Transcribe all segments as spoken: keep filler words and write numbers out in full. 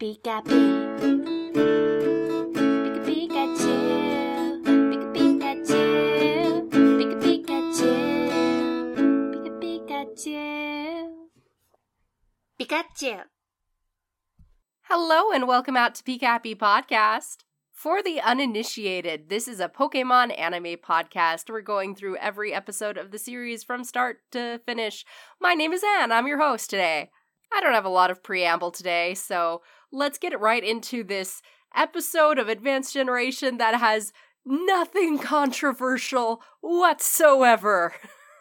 Pika-Pikachu. Pika-Pikachu. Pika-Pikachu. Pika-Pikachu. Pika-Pikachu. Pikachu. Hello and welcome out to Pikapi Podcast. For the uninitiated, this is a Pokemon anime podcast. We're going through every episode of the series from start to finish. My name is Anne. I'm your host today. I don't have a lot of preamble today, so let's get right into this episode of Advanced Generation that has nothing controversial whatsoever.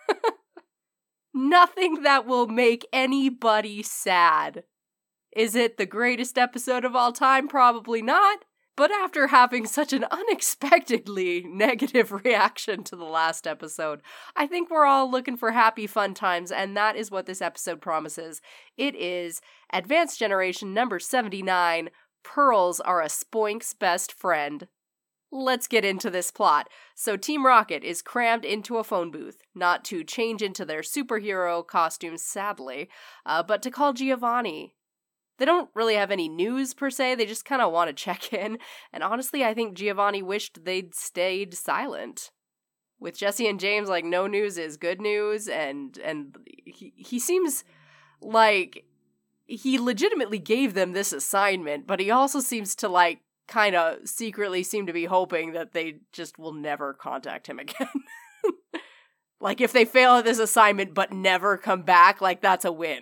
Nothing that will make anybody sad. Is it the greatest episode of all time? Probably not. But after having such an unexpectedly negative reaction to the last episode, I think we're all looking for happy fun times, and that is what this episode promises. It is Advanced Generation number seventy-nine, Pearls Are a Spoink's Best Friend. Let's get into this plot. So Team Rocket is crammed into a phone booth, not to change into their superhero costumes, sadly, uh, but to call Giovanni. They don't really have any news per se, they just kind of want to check in, and honestly I think Giovanni wished they'd stayed silent. With Jesse and James, like, no news is good news, and and he, he seems like he legitimately gave them this assignment, but he also seems to, like, kind of secretly seem to be hoping that they just will never contact him again. Like, if they fail at this assignment but never come back, like, that's a win.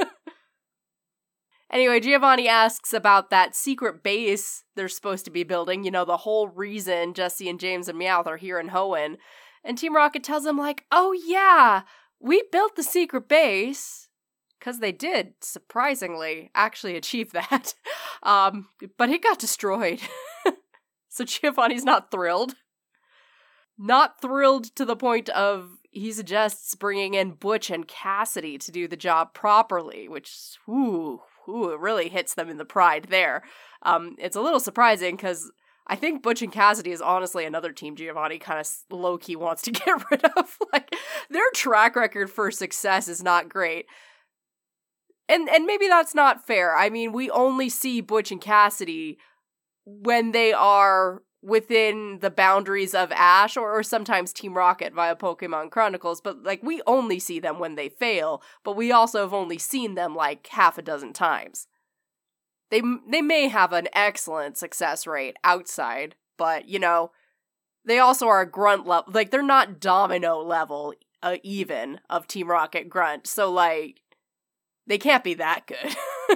Anyway, Giovanni asks about that secret base they're supposed to be building, you know, the whole reason Jesse and James and Meowth are here in Hoenn. And Team Rocket tells him, like, oh yeah, we built the secret base. Because they did, surprisingly, actually achieve that. um, but it got destroyed. So Giovanni's not thrilled. Not thrilled to the point of he suggests bringing in Butch and Cassidy to do the job properly, which, ooh, ooh, it really hits them in the pride there. Um, it's a little surprising because I think Butch and Cassidy is honestly another team Giovanni kind of low-key wants to get rid of. Like, their track record for success is not great. And and maybe that's not fair. I mean, we only see Butch and Cassidy when they are within the boundaries of Ash or, or sometimes Team Rocket via Pokemon Chronicles, but, like, we only see them when they fail, but we also have only seen them, like, half a dozen times. They they may have an excellent success rate outside, but, you know, they also are a grunt level, like, they're not Domino level, uh, even, of Team Rocket grunt, so, like, they can't be that good.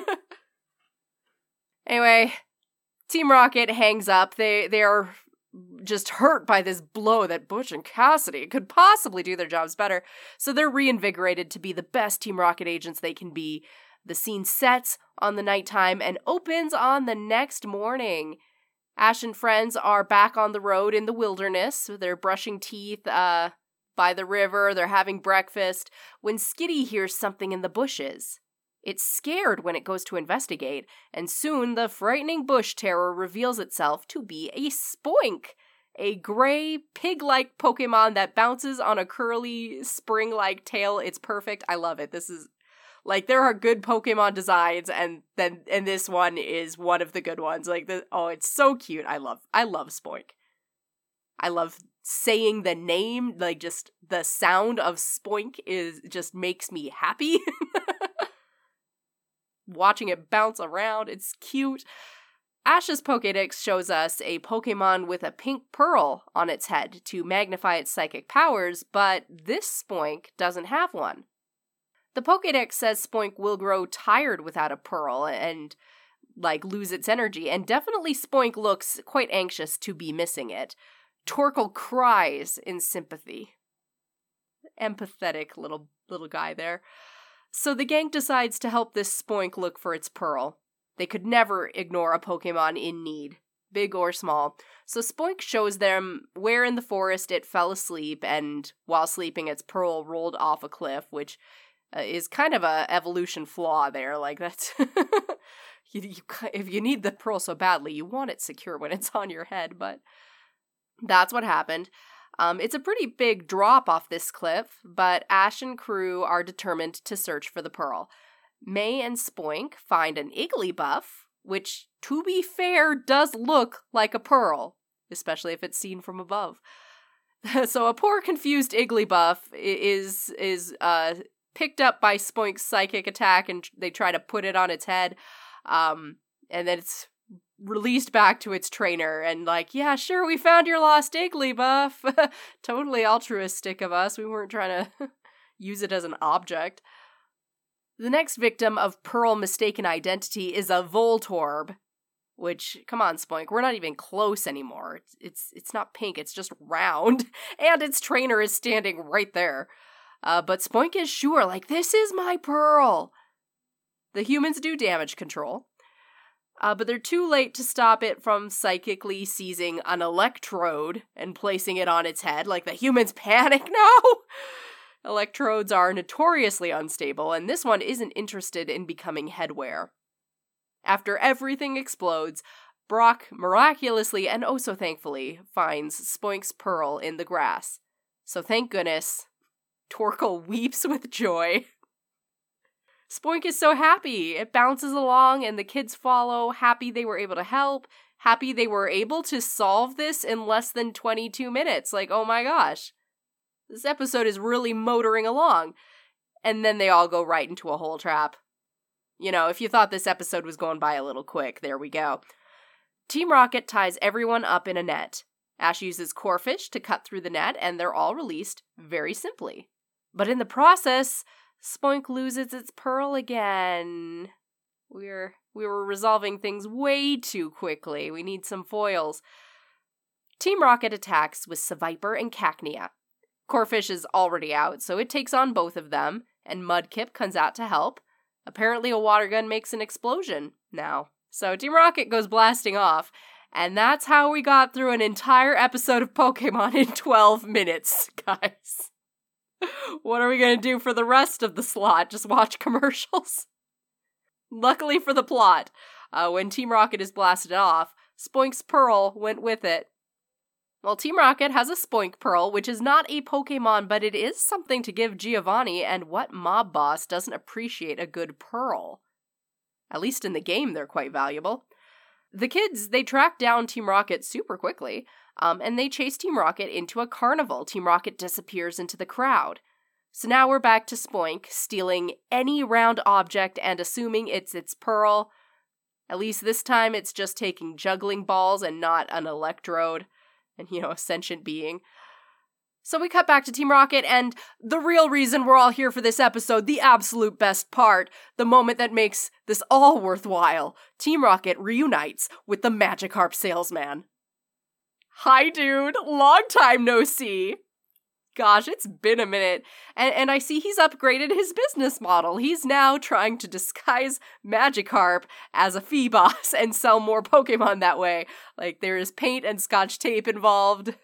Anyway, Team Rocket hangs up. They they are just hurt by this blow that Butch and Cassidy could possibly do their jobs better. So they're reinvigorated to be the best Team Rocket agents they can be. The scene sets on the nighttime and opens on the next morning. Ash and friends are back on the road in the wilderness. They're brushing teeth uh, by the river. They're having breakfast when Skitty hears something in the bushes. It's scared when it goes to investigate, and soon the frightening bush terror reveals itself to be a Spoink, a gray, pig-like Pokemon that bounces on a curly, spring-like tail. It's perfect. I love it. This is, like, there are good Pokemon designs, and then and this one is one of the good ones. Like, the, oh, it's so cute. I love, I love Spoink. I love saying the name, like, just the sound of Spoink is just makes me happy. Watching it bounce around, it's cute. Ash's Pokédex shows us a Pokemon with a pink pearl on its head to magnify its psychic powers, but this Spoink doesn't have one. The Pokédex says Spoink will grow tired without a pearl and, like, lose its energy, and definitely Spoink looks quite anxious to be missing it. Torkoal cries in sympathy. Empathetic little little guy there. So the gang decides to help this Spoink look for its pearl. They could never ignore a Pokemon in need, big or small. So Spoink shows them where in the forest it fell asleep, and while sleeping its pearl rolled off a cliff, which uh, is kind of a evolution flaw there. Like, that's... you, you, if you need the pearl so badly, you want it secure when it's on your head, but that's what happened. Um, it's a pretty big drop off this cliff, but Ash and crew are determined to search for the pearl. May and Spoink find an Igglybuff, which, to be fair, does look like a pearl, especially if it's seen from above. So a poor confused Igglybuff is is uh picked up by Spoink's psychic attack, and they try to put it on its head, um, and then it's released back to its trainer, and like, yeah, sure, we found your lost Igglybuff. Totally altruistic of us. We weren't trying to use it as an object. The next victim of Pearl mistaken identity is a Voltorb. Which, come on, Spoink, we're not even close anymore. It's, it's it's not pink, it's just round. And its trainer is standing right there. Uh, but Spoink is sure, like, this is my pearl. The humans do damage control. Uh, but they're too late to stop it from psychically seizing an electrode and placing it on its head. Like, the humans panic, no! Electrodes are notoriously unstable, and this one isn't interested in becoming headwear. After everything explodes, Brock miraculously and oh so thankfully finds Spoink's pearl in the grass. So thank goodness, Torkoal weeps with joy. Spoink is so happy. It bounces along and the kids follow, happy they were able to help, happy they were able to solve this in less than twenty-two minutes. Like, oh my gosh, this episode is really motoring along. And then they all go right into a hole trap. You know, if you thought this episode was going by a little quick, there we go. Team Rocket ties everyone up in a net. Ash uses Corphish to cut through the net, and they're all released very simply. But in the process, Spoink loses its pearl again. We're we were resolving things way too quickly. We need some foils. Team Rocket attacks with Seviper and Cacnea. Corphish is already out, so it takes on both of them, and Mudkip comes out to help. Apparently a water gun makes an explosion now. So Team Rocket goes blasting off, and that's how we got through an entire episode of Pokemon in twelve minutes, guys. What are we going to do for the rest of the slot? Just watch commercials? Luckily for the plot, uh, when Team Rocket is blasted off, Spoink's Pearl went with it. Well, Team Rocket has a Spoink Pearl, which is not a Pokemon, but it is something to give Giovanni, and what mob boss doesn't appreciate a good pearl? At least in the game, they're quite valuable. The kids, they track down Team Rocket super quickly, um, and they chase Team Rocket into a carnival. Team Rocket disappears into the crowd. So now we're back to Spoink, stealing any round object and assuming it's its pearl. At least this time it's just taking juggling balls and not an electrode. And, you know, a sentient being. So we cut back to Team Rocket, and the real reason we're all here for this episode, the absolute best part, the moment that makes this all worthwhile, Team Rocket reunites with the Magikarp salesman. Hi, dude. Long time no see. Gosh, it's been a minute. And, and I see he's upgraded his business model. He's now trying to disguise Magikarp as a Feebas and sell more Pokemon that way. Like, there is paint and scotch tape involved.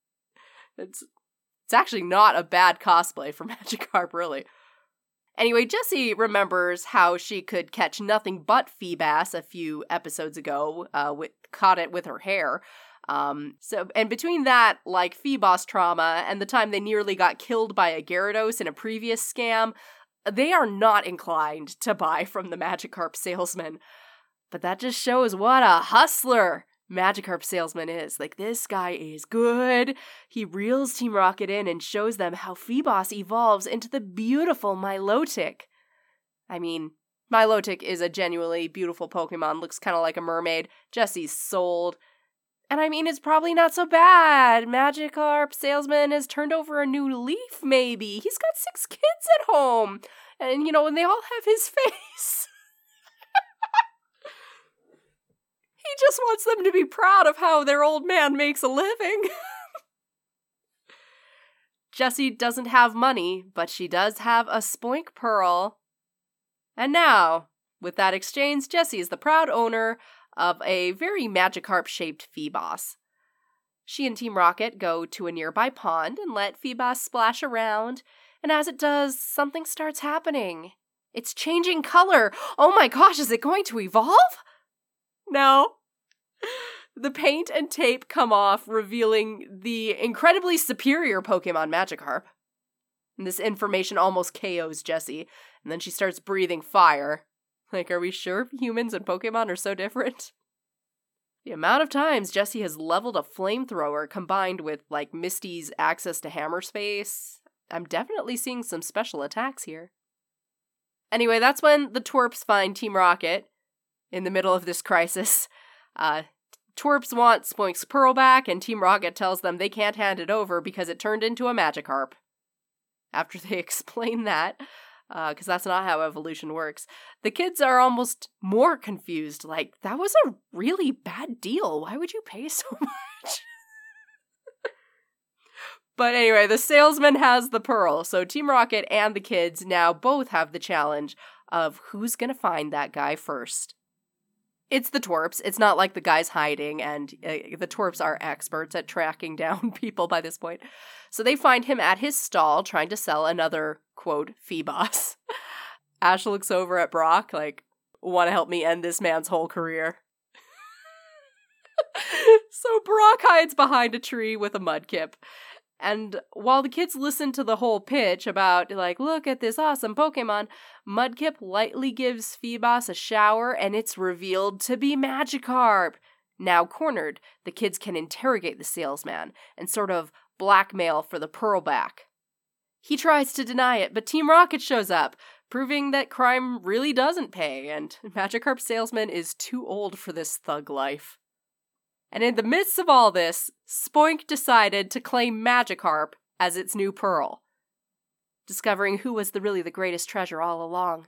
It's it's actually not a bad cosplay for Magikarp, really. Anyway, Jessie remembers how she could catch nothing but Feebas a few episodes ago, uh, with, caught it with her hair. Um, so, and between that, like, Feebas trauma and the time they nearly got killed by a Gyarados in a previous scam, they are not inclined to buy from the Magikarp salesman. But that just shows what a hustler Magikarp salesman is. Like, this guy is good. He reels Team Rocket in and shows them how Feebas evolves into the beautiful Milotic. I mean, Milotic is a genuinely beautiful Pokemon, looks kind of like a mermaid. Jessie's sold. And I mean, it's probably not so bad. Magikarp salesman has turned over a new leaf, maybe. He's got six kids at home. And, you know, and they all have his face. He just wants them to be proud of how their old man makes a living. Jessie doesn't have money, but she does have a Spoink Pearl. And now, with that exchange, Jessie is the proud owner of a very Magikarp-shaped Feebas. She and Team Rocket go to a nearby pond and let Feebas splash around, and as it does, something starts happening. It's changing color! Oh my gosh, is it going to evolve? No. The paint and tape come off, revealing the incredibly superior Pokemon Magikarp. And this information almost K Os Jessie, and then she starts breathing fire. Like, are we sure humans and Pokemon are so different? The amount of times Jessie has leveled a flamethrower combined with, like, Misty's access to hammer space, I'm definitely seeing some special attacks here. Anyway, that's when the twerps find Team Rocket in the middle of this crisis. Uh, twerps want Spoink's Pearl back, and Team Rocket tells them they can't hand it over because it turned into a Magikarp. After they explain that, because uh, that's not how evolution works, the kids are almost more confused. Like, that was a really bad deal. Why would you pay so much? But anyway, the salesman has the pearl, so Team Rocket and the kids now both have the challenge of who's gonna find that guy first. It's the twerps. It's not like the guy's hiding, and uh, the twerps are experts at tracking down people by this point. So they find him at his stall trying to sell another, quote, Feebas. Ash looks over at Brock like, want to help me end this man's whole career? So Brock hides behind a tree with a Mudkip. And while the kids listen to the whole pitch about, like, look at this awesome Pokemon, Mudkip lightly gives Feebas a shower, and it's revealed to be Magikarp. Now cornered, the kids can interrogate the salesman and sort of blackmail for the pearl back. He tries to deny it, but Team Rocket shows up, proving that crime really doesn't pay, and Magikarp's salesman is too old for this thug life. And in the midst of all this, Spoink decided to claim Magikarp as its new pearl, discovering who was the really the greatest treasure all along.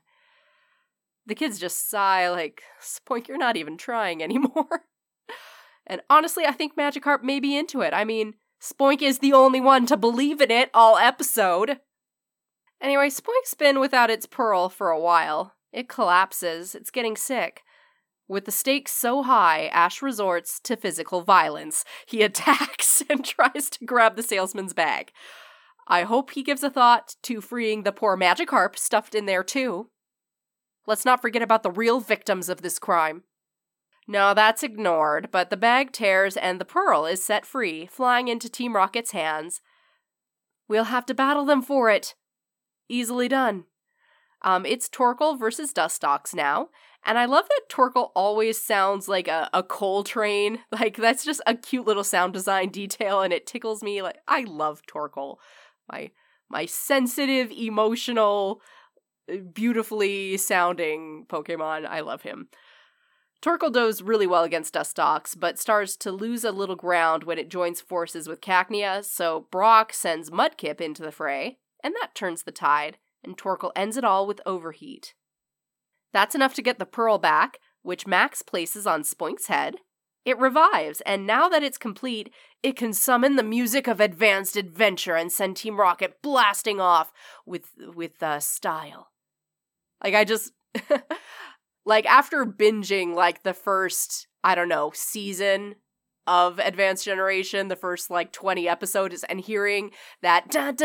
The kids just sigh like, Spoink, you're not even trying anymore. And honestly, I think Magikarp may be into it. I mean, Spoink is the only one to believe in it all episode. Anyway, Spoink's been without its pearl for a while. It collapses. It's getting sick. With the stakes so high, Ash resorts to physical violence. He attacks and tries to grab the salesman's bag. I hope he gives a thought to freeing the poor Magikarp stuffed in there too. Let's not forget about the real victims of this crime. No, that's ignored, but the bag tears and the pearl is set free, flying into Team Rocket's hands. We'll have to battle them for it. Easily done. Um, it's Torkoal versus Dustox now. And I love that Torkoal always sounds like a, a coal train. Like, that's just a cute little sound design detail, and it tickles me. Like, I love Torkoal. My, my sensitive, emotional, beautifully sounding Pokemon. I love him. Torkoal does really well against Dustox, but starts to lose a little ground when it joins forces with Cacnea, so Brock sends Mudkip into the fray, and that turns the tide, and Torkoal ends it all with Overheat. That's enough to get the pearl back, which Max places on Spoink's head. It revives, and now that it's complete, it can summon the music of advanced adventure and send Team Rocket blasting off with, with, uh, style. Like, I just... like, after binging, like, the first, I don't know, season of Advanced Generation, the first, like, twenty episodes, and hearing that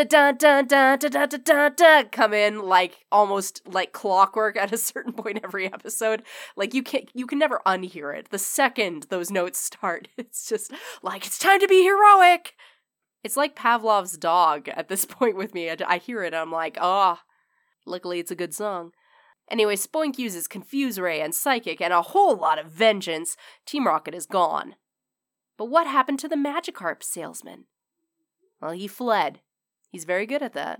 da-da-da-da-da-da-da-da-da come in, like, almost like clockwork at a certain point every episode, like, you can you can never unhear it. The second those notes start, it's just like, it's time to be heroic! It's like Pavlov's dog at this point with me. I, I hear it, and I'm like, oh, luckily it's a good song. Anyway, Spoink uses Confuse Ray and Psychic and a whole lot of vengeance. Team Rocket is gone. But what happened to the Magikarp salesman? Well, he fled. He's very good at that.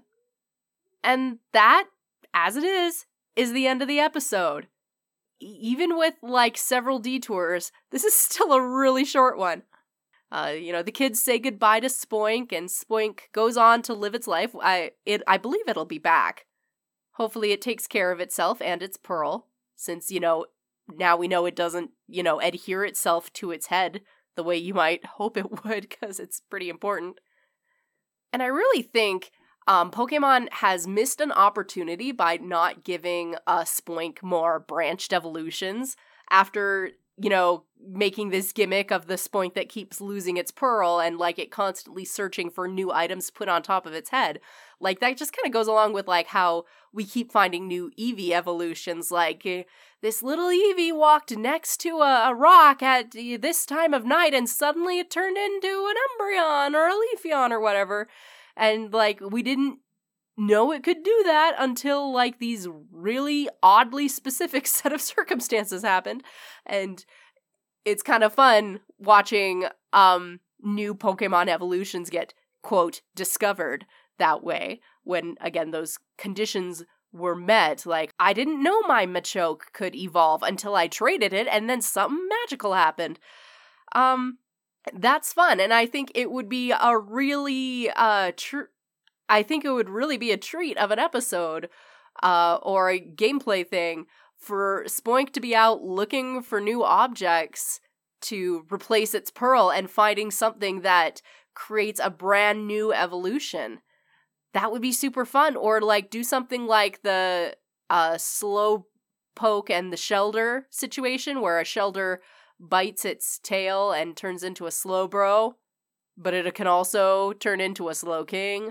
And that, as it is, is the end of the episode. E- even with, like, several detours, this is still a really short one. Uh, you know, the kids say goodbye to Spoink, and Spoink goes on to live its life. I, it, I believe it'll be back. Hopefully it takes care of itself and its pearl, since, you know, now we know it doesn't, you know, adhere itself to its head the way you might hope it would, because it's pretty important. And I really think um, Pokemon has missed an opportunity by not giving uh, Spoink more branched evolutions after, you know, making this gimmick of the Spoink that keeps losing its pearl and, like, it constantly searching for new items put on top of its head. Like, that just kind of goes along with, like, how we keep finding new Eevee evolutions, like, uh, this little Eevee walked next to a, a rock at uh, this time of night, and suddenly it turned into an Umbreon or a Leafeon or whatever, and, like, we didn't know it could do that until, like, these really oddly specific set of circumstances happened. And it's kind of fun watching um, new Pokemon evolutions get, quote, discovered that way. When, again, those conditions were met. Like, I didn't know my Machoke could evolve until I traded it, and then something magical happened. Um, that's fun, and I think it would be a really, uh, tr- I think it would really be a treat of an episode, uh, or a gameplay thing for Spoink to be out looking for new objects to replace its pearl and finding something that creates a brand new evolution. That would be super fun. Or, like, do something like the uh, slow poke and the Shelder situation, where a Shelder bites its tail and turns into a Slowbro, but it can also turn into a Slowking.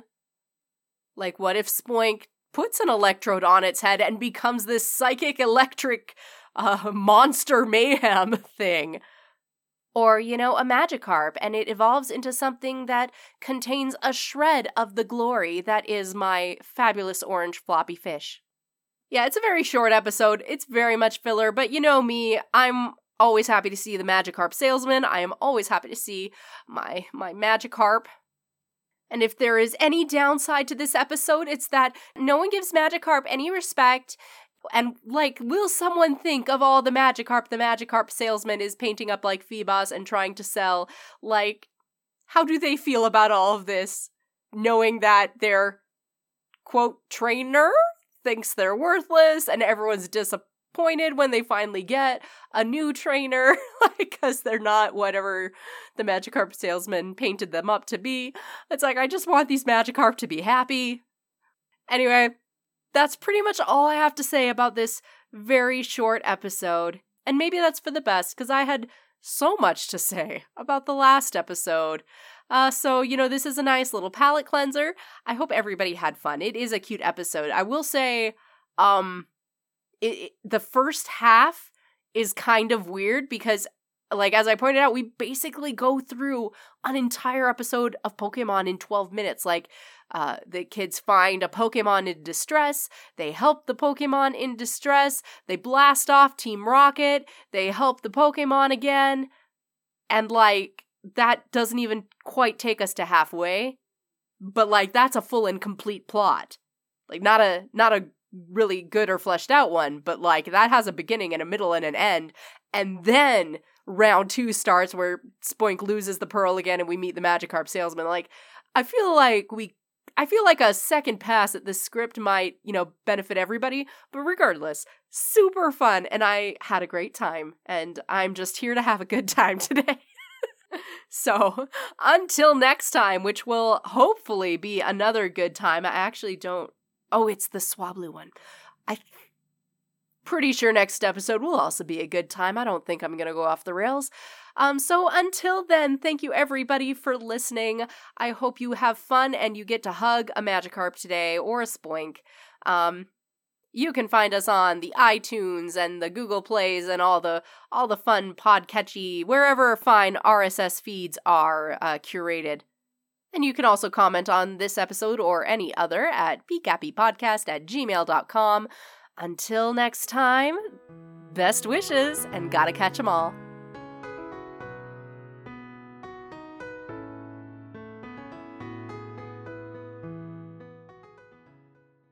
Like, what if Spoink puts an electrode on its head and becomes this psychic electric uh, monster mayhem thing? Or, you know, a Magikarp, and it evolves into something that contains a shred of the glory that is my fabulous orange floppy fish. Yeah, it's a very short episode. It's very much filler, but you know me, I'm always happy to see the Magikarp salesman. I am always happy to see my, my Magikarp. And if there is any downside to this episode, it's that no one gives Magikarp any respect. And, like, will someone think of all the Magikarp the Magikarp salesman is painting up like Phoebos and trying to sell? Like, how do they feel about all of this, knowing that their, quote, trainer thinks they're worthless and everyone's disappointed when they finally get a new trainer, like, because they're not whatever the Magikarp salesman painted them up to be? It's like, I just want these Magikarp to be happy. Anyway, that's pretty much all I have to say about this very short episode. And maybe that's for the best, because I had so much to say about the last episode. Uh, so, you know, this is a nice little palate cleanser. I hope everybody had fun. It is a cute episode. I will say, um, it, it, the first half is kind of weird because, like, as I pointed out, we basically go through an entire episode of Pokemon in twelve minutes. Like, uh, the kids find a Pokemon in distress, they help the Pokemon in distress, they blast off Team Rocket, they help the Pokemon again, and, like, that doesn't even quite take us to halfway, but, like, that's a full and complete plot. Like, not a, not a really good or fleshed out one, but, like, that has a beginning and a middle and an end, and then round two starts where Spoink loses the pearl again and we meet the Magikarp salesman. Like, I feel like we, I feel like a second pass at this script might, you know, benefit everybody, but regardless, super fun, and I had a great time, and I'm just here to have a good time today. So, until next time, which will hopefully be another good time. I actually don't, oh, it's the Swablu one. I pretty sure next episode will also be a good time. I don't think I'm going to go off the rails. Um, so until then, thank you everybody for listening. I hope you have fun and you get to hug a Magikarp today or a Spoink. Um, you can find us on the iTunes and the Google Plays and all the all the fun podcatchy, wherever fine R S S feeds are uh, curated. And you can also comment on this episode or any other at pcappypodcast at gmail dot com. Until next time, best wishes, and gotta catch 'em all.